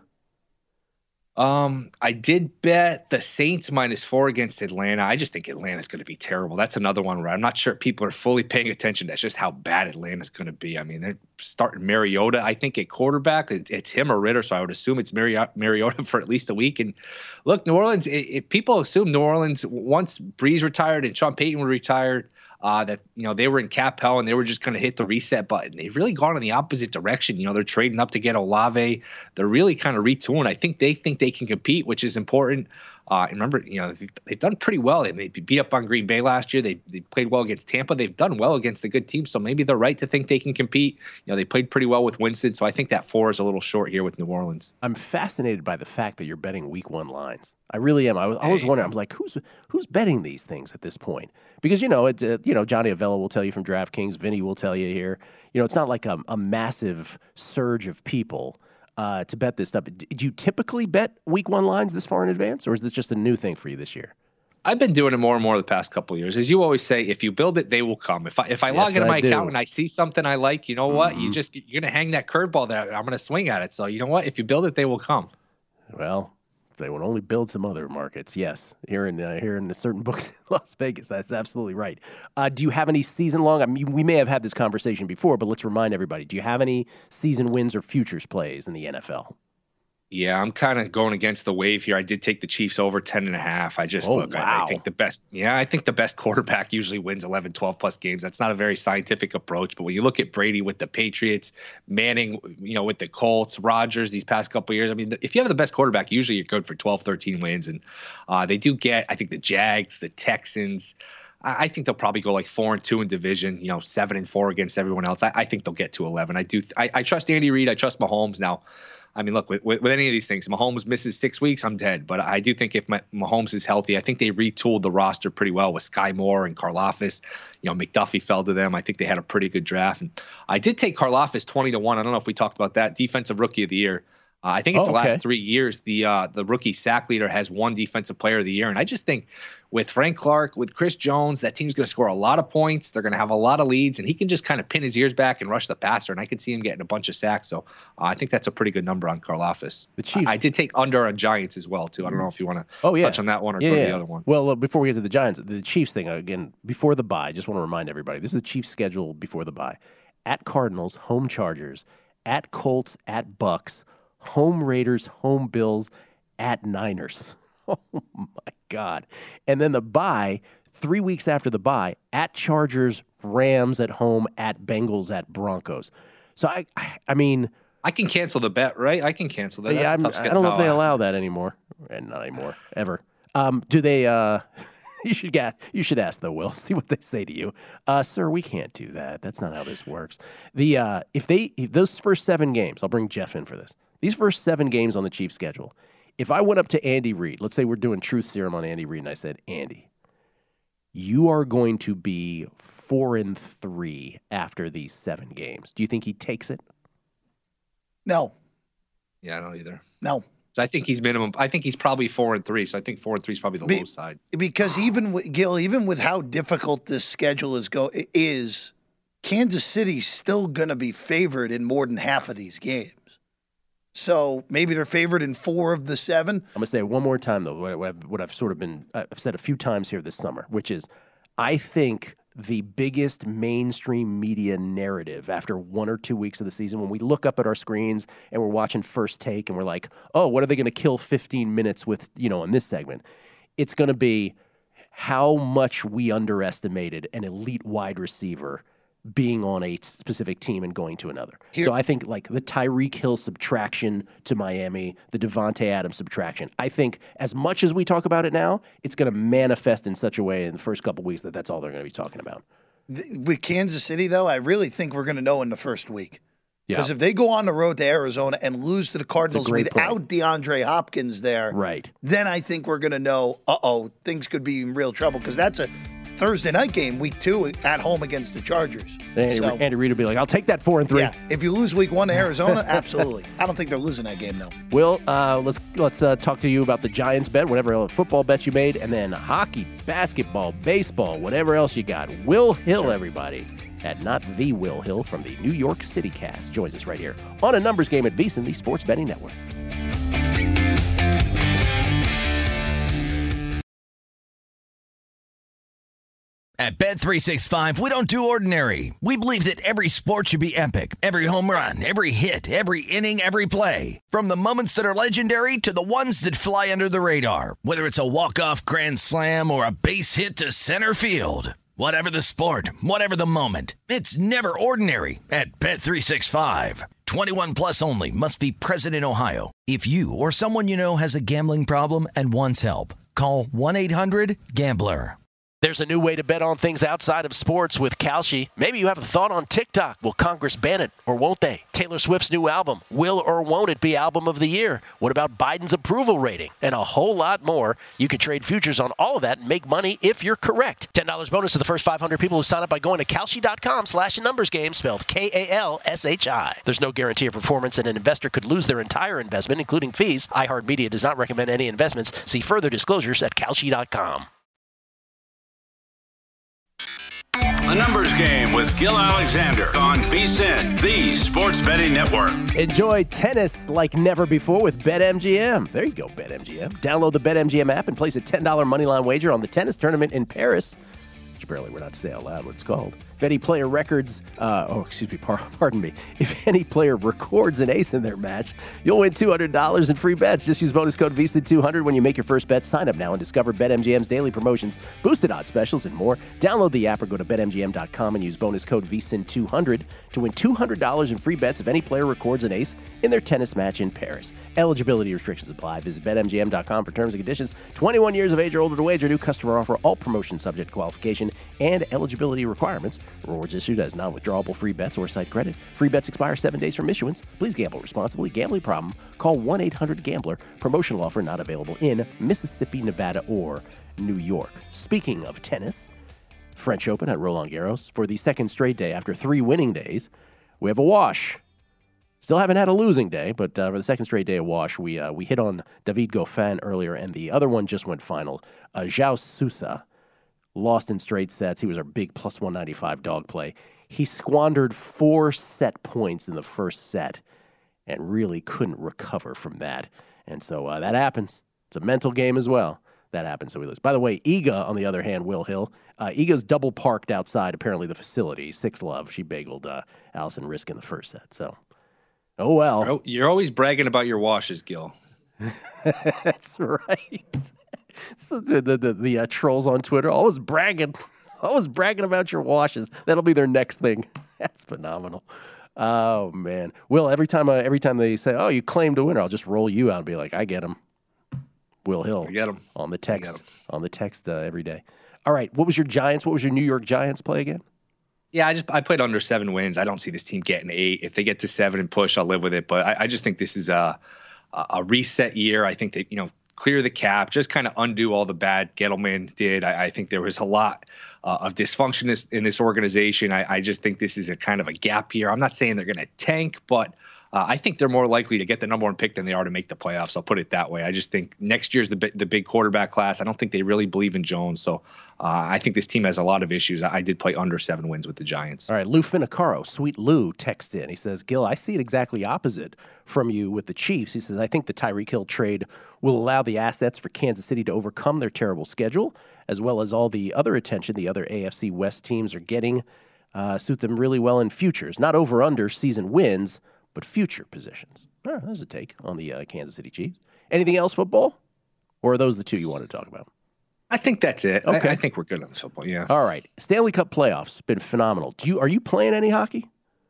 Speaker 7: I did bet the Saints -4 against Atlanta. I just think Atlanta's going to be terrible. That's another one where I'm not sure people are fully paying attention. That's just how bad Atlanta's going to be. I mean, they're starting Mariota, I think, at quarterback. It's him or Ritter, so I would assume it's Mariota for at least a week. And look, New Orleans, if people assume New Orleans, once Breeze retired and Sean Payton were retired, that they were in cap hell and they were just going to hit the reset button. They've really gone in the opposite direction. They're trading up to get Olave. They're really kind of retooling. I think they can compete, which is important. And remember, they've done pretty well. They beat up on Green Bay last year. They played well against Tampa. They've done well against the good teams, so maybe they're right to think they can compete. They played pretty well with Winston, so I think that 4 is a little short here with New Orleans.
Speaker 2: I'm fascinated by the fact that you're betting week one lines. I really am. I was wondering. I was like, who's betting these things at this point? Because Johnny Avella will tell you from DraftKings. Vinny will tell you here. It's not like a massive surge of people to bet this stuff. Do you typically bet week one lines this far in advance, or is this just a new thing for you this year?
Speaker 7: I've been doing it more and more the past couple of years. As you always say, if you build it, they will come. If I log into my account and I see something I like, you know what? You're going to hang that curveball there. I'm going to swing at it. So you know what? If you build it, they will come.
Speaker 2: Well, they will only build some other markets. Yes, here in the certain books in Las Vegas. That's absolutely right. Do you have any season long? I mean, we may have had this conversation before, but let's remind everybody. Do you have any season wins or futures plays in the NFL?
Speaker 7: Yeah, I'm kind of going against the wave here. I did take the Chiefs over 10.5. I think the best. Yeah, I think the best quarterback usually wins 11, 12 plus games. That's not a very scientific approach, but when you look at Brady with the Patriots, Manning, with the Colts, Rodgers these past couple of years, I mean, if you have the best quarterback, usually you're good for 12, 13 wins, and they do get. I think the Jags, the Texans. I think they'll probably go like 4-2 in division. 7-4 against everyone else. I think they'll get to 11. I trust Andy Reid. I trust Mahomes now. I mean, look, with any of these things, Mahomes misses 6 weeks, I'm dead. But I do think if Mahomes is healthy, I think they retooled the roster pretty well with Sky Moore and Karlaftis. McDuffie fell to them. I think they had a pretty good draft. And I did take Karlaftis 20-1. I don't know if we talked about that. Defensive Rookie of the Year. I think it's the last 3 years the rookie sack leader has won Defensive Player of the Year. And I just think with Frank Clark, with Chris Jones, that team's going to score a lot of points. They're going to have a lot of leads, and he can just kind of pin his ears back and rush the passer. And I could see him getting a bunch of sacks. So I think that's a pretty good number on Karlaftis.
Speaker 2: The Chiefs.
Speaker 7: I did take under on Giants as well, too. I don't know if you want to touch on that one or go to the other one.
Speaker 2: Well, before we get to the Giants, the Chiefs thing, again, before the bye, just want to remind everybody, this is the Chiefs' schedule before the bye. At Cardinals, home Chargers, at Colts, at Bucks, home Raiders, home Bills, at Niners. Oh, my God. And then the bye, 3 weeks after the bye, at Chargers, Rams at home, at Bengals, at Broncos. So, I mean...
Speaker 7: I can cancel the bet, right? I can cancel that.
Speaker 2: Yeah, I don't know if they allow that anymore. And not anymore, ever. Do they... You should ask, though, Will. See what they say to you. Sir, we can't do that. That's not how this works. If those first 7 games, I'll bring Jeff in for this. These first 7 games on the Chiefs schedule, if I went up to Andy Reid, let's say we're doing truth serum on Andy Reid, and I said, Andy, you are going to be 4-3 after these 7 games. Do you think he takes it?
Speaker 6: No.
Speaker 7: Yeah, I don't either.
Speaker 6: No.
Speaker 7: So I think he's minimum. I think he's probably 4-3. So I think 4-3 is probably the low side.
Speaker 6: Because even with how difficult this schedule is, Kansas City's still going to be favored in more than half of these games. So maybe they're favored in 4 of the 7.
Speaker 2: I'm going to say it one more time, though, what I've said a few times here this summer, which is I think the biggest mainstream media narrative after 1 or 2 weeks of the season, when we look up at our screens and we're watching First Take and we're like, oh, what are they going to kill 15 minutes with, in this segment? It's going to be, how much we underestimated an elite wide receiver being on a specific team and going to another. So I think like the Tyreek Hill subtraction to Miami, the Devontae Adams subtraction, I think as much as we talk about it now, it's going to manifest in such a way in the first couple of weeks that that's all they're going to be talking about.
Speaker 6: With Kansas City, though, I really think we're going to know in the first week. Because
Speaker 2: Yeah.
Speaker 6: if they go on the road to Arizona and lose to the Cardinals without DeAndre Hopkins there,
Speaker 2: Right.
Speaker 6: then I think we're going to know, things could be in real trouble. Because that's a Thursday night game, week 2, at home against the Chargers.
Speaker 2: Andy Reid will be like, I'll take that 4-3.
Speaker 6: Yeah, if you lose week 1 to Arizona, absolutely. I don't think they're losing that game, no.
Speaker 2: Will, let's talk to you about the Giants bet, whatever football bets you made, and then hockey, basketball, baseball, whatever else you got. Will Hill, everybody, at Not The Will Hill from the New York City Cast, joins us right here on A Numbers Game at VSiN, the Sports Betting Network.
Speaker 1: At Bet365, we don't do ordinary. We believe that every sport should be epic. Every home run, every hit, every inning, every play. From the moments that are legendary to the ones that fly under the radar. Whether it's a walk-off grand slam or a base hit to center field. Whatever the sport, whatever the moment. It's never ordinary at Bet365. 21 plus only. Must be present in Ohio. If you or someone you know has a gambling problem and wants help, call 1-800-GAMBLER.
Speaker 8: There's a new way to bet on things outside of sports with Kalshi. Maybe you have a thought on TikTok. Will Congress ban it or won't they? Taylor Swift's new album. Will or won't it be album of the year? What about Biden's approval rating? And a whole lot more. You can trade futures on all of that and make money if you're correct. $10 bonus to the first 500 people who sign up by going to Kalshi.com/numbersgame, spelled Kalshi. There's no guarantee of performance, and an investor could lose their entire investment, including fees. iHeartMedia does not recommend any investments. See further disclosures at Kalshi.com.
Speaker 4: A Numbers Game with Gil Alexander on VSiN, the Sports Betting Network.
Speaker 2: Enjoy tennis like never before with BetMGM. There you go, BetMGM. Download the BetMGM app and place a $10 moneyline wager on the tennis tournament in Paris. Which apparently we're not to say out loud what it's called. If any player pardon me. If any player records an ace in their match, you'll win $200 in free bets. Just use bonus code VSiN200 when you make your first bet. Sign up now and discover BetMGM's daily promotions, boosted odds specials, and more. Download the app or go to BetMGM.com and use bonus code VSiN200 to win $200 in free bets if any player records an ace in their tennis match in Paris. Eligibility restrictions apply. Visit BetMGM.com for terms and conditions. 21 years of age or older to wager. New customer offer. All promotions subject to qualification and eligibility requirements. Rewards issued as non-withdrawable free bets or site credit. Free bets expire 7 days from issuance. Please gamble responsibly. Gambling problem? Call 1-800-GAMBLER. Promotional offer not available in Mississippi, Nevada, or New York. Speaking of tennis, French Open at Roland Garros. For the second straight day after 3 winning days, we have a wash. Still haven't had a losing day, but for the second straight day of wash, we hit on David Goffin earlier, and the other one just went final. João Sousa lost in straight sets. He was our big plus 195 dog play. He squandered 4 set points in the first set and really couldn't recover from that. And so that happens. It's a mental game as well. That happens, so we lose. By the way, Iga, on the other hand, Will Hill, Iga's double parked outside, apparently, the facility. 6-love. She bageled Allison Risk in the first set. So, oh well.
Speaker 7: You're always bragging about your washes, Gil.
Speaker 2: That's right. So the trolls on Twitter always bragging about your washes. That'll be their next thing. That's phenomenal. Oh man, Will. Every time they say, "Oh, you claimed a winner," I'll just roll you out and be like, "I get him." Will Hill.
Speaker 7: I get him
Speaker 2: on the text every day. All right, what was your Giants? What was your New York Giants play again?
Speaker 7: Yeah, I played under 7 wins. I don't see this team getting 8. If they get to 7 and push, I'll live with it. But I just think this is a reset year. I think that clear the cap, just kind of undo all the bad Gettleman did. I think there was a lot of dysfunction in this organization. I just think this is a kind of a gap year. I'm not saying they're going to tank, but I think they're more likely to get the number 1 pick than they are to make the playoffs. I'll put it that way. I just think next year's the big quarterback class. I don't think they really believe in Jones. So I think this team has a lot of issues. I did play under 7 wins with the Giants.
Speaker 2: All right, Lou Finicaro, Sweet Lou, texts in. He says, Gil, I see it exactly opposite from you with the Chiefs. He says, I think the Tyreek Hill trade will allow the assets for Kansas City to overcome their terrible schedule, as well as all the other attention the other AFC West teams are getting, suit them really well in futures. Not over-under season wins, but future positions. All right, there's a take on the Kansas City Chiefs. Anything else, football? Or are those the two you want to talk about?
Speaker 7: I think that's it.
Speaker 2: Okay.
Speaker 7: I think we're good on this football, yeah.
Speaker 2: All right. Stanley Cup playoffs, been phenomenal. Are you playing any hockey?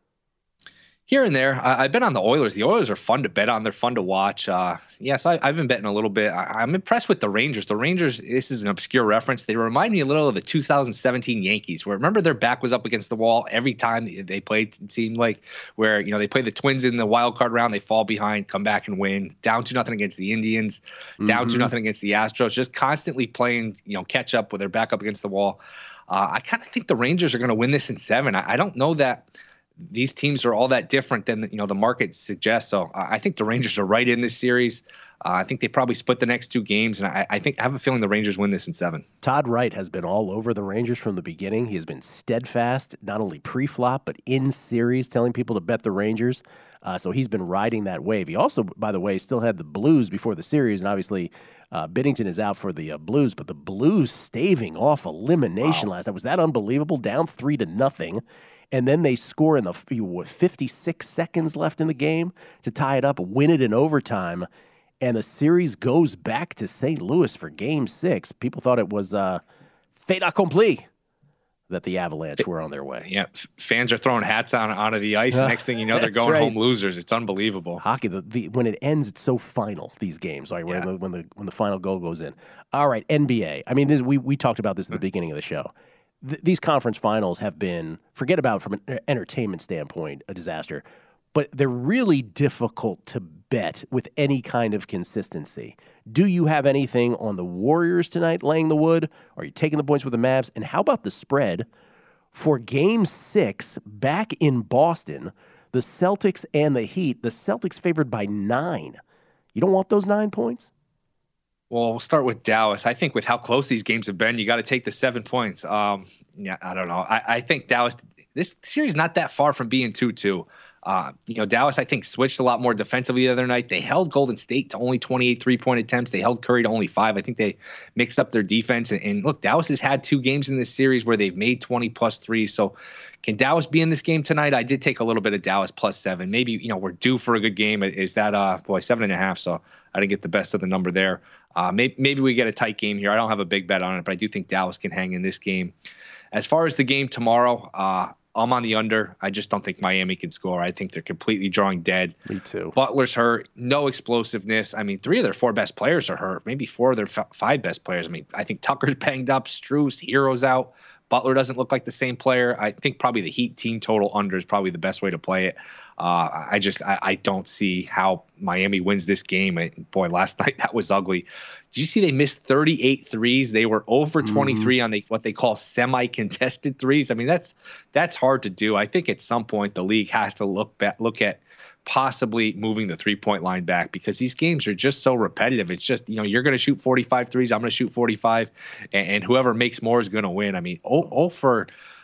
Speaker 7: Here and there. I've been on the Oilers. The Oilers are fun to bet on. They're fun to watch. So I've been betting a little bit. I'm impressed with the Rangers. The Rangers, this is an obscure reference. They remind me a little of the 2017 Yankees, where remember their back was up against the wall every time they played, it seemed like, where, they play the Twins in the wild card round, they fall behind, come back and win. Down 2-0 against the Indians, down 2-0 against the Astros, just constantly playing, catch up with their back up against the wall. I kind of think the Rangers are going to win this in 7. I don't know that these teams are all that different than the market suggests. So I think the Rangers are right in this series. I think they probably split the next 2 games, and I have a feeling the Rangers win this in 7.
Speaker 2: Todd Wright has been all over the Rangers from the beginning. He has been steadfast, not only pre-flop, but in series, telling people to bet the Rangers. So he's been riding that wave. He also, by the way, still had the Blues before the series, and obviously Binnington is out for the Blues, but the Blues staving off elimination last night. Was that unbelievable? Down 3-0. And then they score in the 56 seconds left in the game to tie it up, win it in overtime, and the series goes back to St. Louis for Game 6. People thought it was fait accompli that the Avalanche were on their way.
Speaker 7: Yeah, fans are throwing hats onto the ice. Next thing you know, they're going home losers. It's unbelievable.
Speaker 2: Hockey, when it ends, it's so final. These games, right?
Speaker 7: Yeah.
Speaker 2: When the final goal goes in. All right, NBA. I mean, we talked about this at the beginning of the show. These conference finals have been, forget about from an entertainment standpoint, a disaster, but they're really difficult to bet with any kind of consistency. Do you have anything on the Warriors tonight laying the wood? Are you taking the points with the Mavs? And how about the spread for Game 6 back in Boston, the Celtics and the Heat? The Celtics favored by 9. You don't want those 9 points?
Speaker 7: Well, we'll start with Dallas. I think with how close these games have been, you got to take the 7 points. I don't know. I think Dallas, this series is not that far from being 2-2. Dallas, I think, switched a lot more defensively the other night. They held Golden State to only 28 3-point attempts. They held Curry to only 5. I think they mixed up their defense. And look, Dallas has had 2 games in this series where they've made 20+ threes. So can Dallas be in this game tonight? I did take a little bit of Dallas +7. Maybe, we're due for a good game. Is that, 7.5. So I didn't get the best of the number there. Maybe we get a tight game here. I don't have a big bet on it, but I do think Dallas can hang in this game. As far as the game tomorrow, I'm on the under. I just don't think Miami can score. I think they're completely drawing dead.
Speaker 2: Me too.
Speaker 7: Butler's hurt. No explosiveness. I mean, 3 of their 4 best players are hurt. Maybe 4 of their 5 best players. I mean, I think Tucker's banged up. Strus, Hero's out. Butler doesn't look like the same player. I think probably the Heat team total under is probably the best way to play it. I don't see how Miami wins this game. Boy, last night that was ugly. Did you see they missed 38 threes? They were over 23 on what they call semi-contested threes. I mean, that's hard to do. I think at some point the league has to look at possibly moving the 3-point line back, because these games are just so repetitive. It's just, you're going to shoot 45 threes. I'm going to shoot 45, and whoever makes more is going to win. I mean, 0 for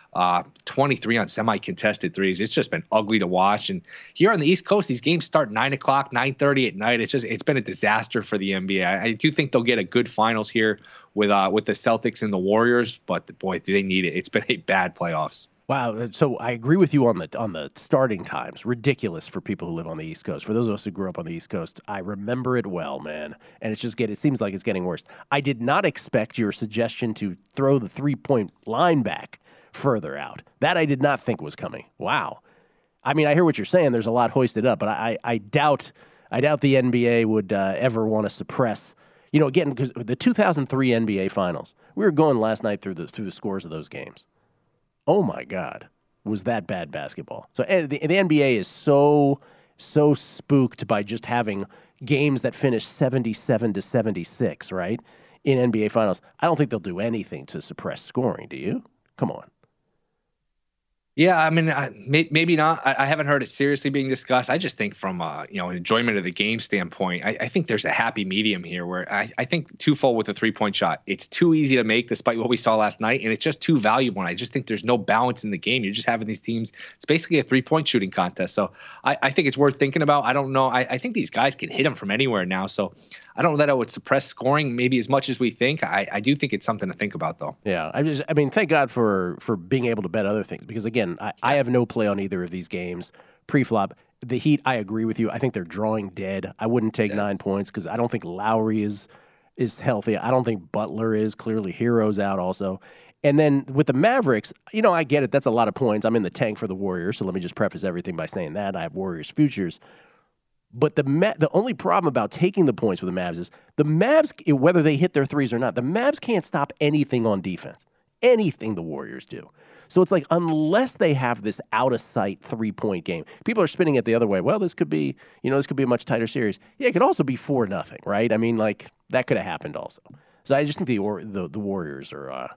Speaker 7: 23 on semi-contested threes. It's just been ugly to watch. And here on the East Coast, these games start 9 o'clock, 9:30 at night. It's been a disaster for the NBA. I do think they'll get a good finals here with the Celtics and the Warriors, but boy, do they need it. It's been a bad playoffs.
Speaker 2: Wow. So I agree with you on the starting times. Ridiculous for people who live on the East Coast. For those of us who grew up on the East Coast, I remember it well, man. And it seems like it's getting worse. I did not expect your suggestion to throw the 3-point line back further out. That I did not think was coming. Wow. I mean, I hear what you're saying. There's a lot hoisted up, but I doubt the NBA would ever want to suppress. Again, because the 2003 NBA Finals, we were going last night through the scores of those games. Oh my God, was that bad basketball? So the NBA is so spooked by just having games that finish 77-76, right? In NBA Finals, I don't think they'll do anything to suppress scoring. Do you? Come on.
Speaker 7: Yeah, I mean, maybe not. I haven't heard it seriously being discussed. I just think from an enjoyment of the game standpoint, I think there's a happy medium here where I think twofold with a 3-point shot. It's too easy to make, despite what we saw last night, and it's just too valuable. And I just think there's no balance in the game. You're just having these teams. It's basically a 3-point shooting contest. So I think it's worth thinking about. I don't know. I think these guys can hit them from anywhere now. So I don't know that I would suppress scoring maybe as much as we think. I do think it's something to think about, though.
Speaker 2: Yeah, I mean, thank God for being able to bet other things, because again, I have no play on either of these games pre-flop. The Heat, I agree with you. I think they're drawing dead. I wouldn't take 9 points because I don't think Lowry is is healthy. I don't think Butler is. Clearly, Hero's out also. And then with the Mavericks, I get it. That's a lot of points. I'm in the tank for the Warriors, so let me just preface everything by saying that. I have Warriors futures. But the only problem about taking the points with the Mavs is the Mavs, whether they hit their threes or not, the Mavs can't stop anything on defense. Anything the Warriors do. So it's like, unless they have this out-of-sight three-point game, people are spinning it the other way. Well, this could be a much tighter series. Yeah, it could also be 4-0, right? I mean, like, that could have happened also. So I just think the Warriors are...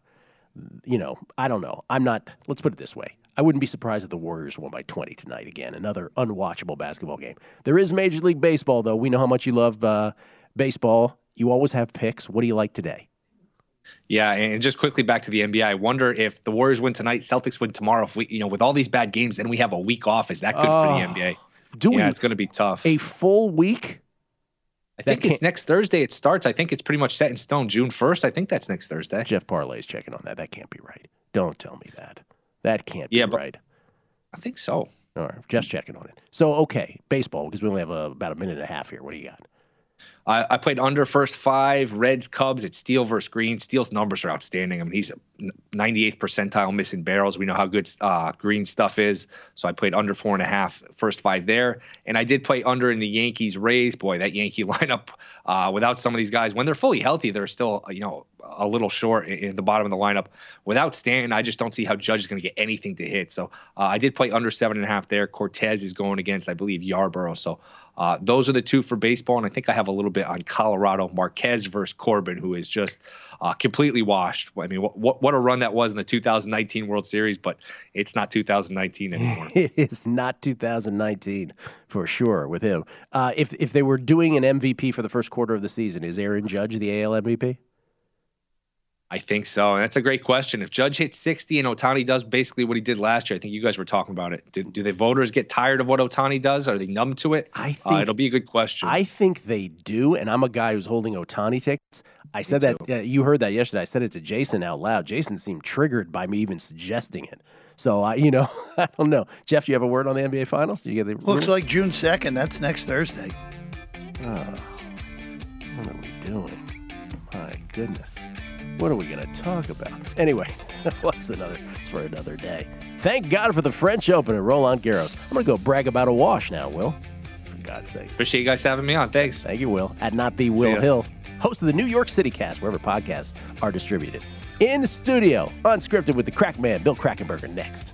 Speaker 2: I don't know. Let's put it this way. I wouldn't be surprised if the Warriors won by 20 tonight again. Another unwatchable basketball game. There is Major League Baseball, though. We know how much you love baseball. You always have picks. What do you like today?
Speaker 7: Yeah, and just quickly back to the NBA. I wonder if the Warriors win tonight, Celtics win tomorrow. If we, with all these bad games, then we have a week off. Is that good for the NBA? It's going to be tough.
Speaker 2: A full week?
Speaker 7: I think it's next Thursday it starts. I think it's pretty much set in stone. June 1st, I think that's next Thursday.
Speaker 2: Jeff Parlay's checking on that. That can't be right. Don't tell me that. That can't be right.
Speaker 7: I think so.
Speaker 2: All right, Jeff's checking on it. So, okay, baseball, because we only have about a minute and a half here. What do you got?
Speaker 7: I played under first 5, Reds, Cubs. It's Steele versus Green. Steele's numbers are outstanding. I mean, he's 98th percentile missing barrels. We know how good Green stuff is. So I played under 4.5, first 5 there. And I did play under in the Yankees-Rays. Boy, that Yankee lineup, without some of these guys, when they're fully healthy, they're still, a little short in the bottom of the lineup. Without Stanton, I just don't see how Judge is going to get anything to hit. So I did play under 7.5 there. Cortez is going against, I believe, Yarborough. So those are the 2 for baseball. And I think I have a little bit on Colorado, Marquez versus Corbin, who is just completely washed. I mean, what a run that was in the 2019 World Series, but it's not 2019 anymore.
Speaker 2: It is not 2019 for sure with him. If they were doing an MVP for the first quarter of the season, is Aaron Judge the AL MVP?
Speaker 7: I think so. And that's a great question. If Judge hits 60 and Ohtani does basically what he did last year, I think you guys were talking about it. Do the voters get tired of what Ohtani does? Are they numb to it?
Speaker 2: I think
Speaker 7: it'll be a good question.
Speaker 2: I think they do, and I'm a guy who's holding Ohtani tickets. I said that you heard that yesterday. I said it to Jason out loud. Jason seemed triggered by me even suggesting it. So, I don't know. Jeff, do you have a word on the NBA Finals? Do you get the
Speaker 6: Looks like June 2nd. That's next Thursday.
Speaker 2: What are we doing? My goodness. What are we going to talk about? Anyway, it's for another day. Thank God for the French Open at Roland Garros. I'm going to go brag about a wash now, Will. For God's sakes.
Speaker 7: Appreciate you guys having me on. Thanks.
Speaker 2: Thank you, Will. At Not the Will Hill, host of the New York City Cast, wherever podcasts are distributed. In the studio, unscripted with the crack man, Bill Krackomberger, next.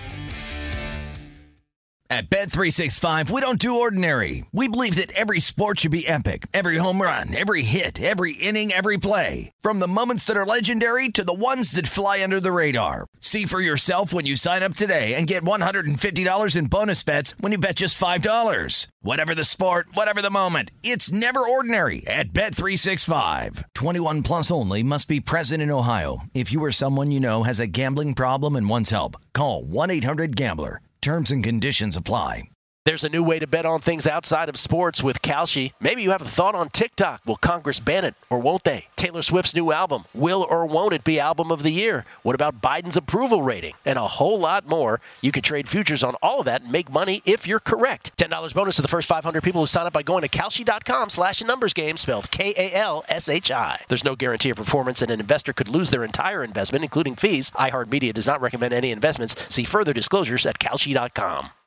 Speaker 1: At Bet365, we don't do ordinary. We believe that every sport should be epic. Every home run, every hit, every inning, every play. From the moments that are legendary to the ones that fly under the radar. See for yourself when you sign up today and get $150 in bonus bets when you bet just $5. Whatever the sport, whatever the moment, it's never ordinary at Bet365. 21 plus only. Must be present in Ohio. If you or someone you know has a gambling problem and wants help, call 1-800-GAMBLER. Terms and conditions apply.
Speaker 8: There's a new way to bet on things outside of sports with Kalshi. Maybe you have a thought on TikTok. Will Congress ban it or won't they? Taylor Swift's new album. Will or won't it be album of the year? What about Biden's approval rating? And a whole lot more. You could trade futures on all of that and make money if you're correct. $10 bonus to the first 500 people who sign up by going to Kalshi.com/numbersgame, spelled Kalshi. There's no guarantee of performance, and an investor could lose their entire investment, including fees. iHeartMedia does not recommend any investments. See further disclosures at Kalshi.com.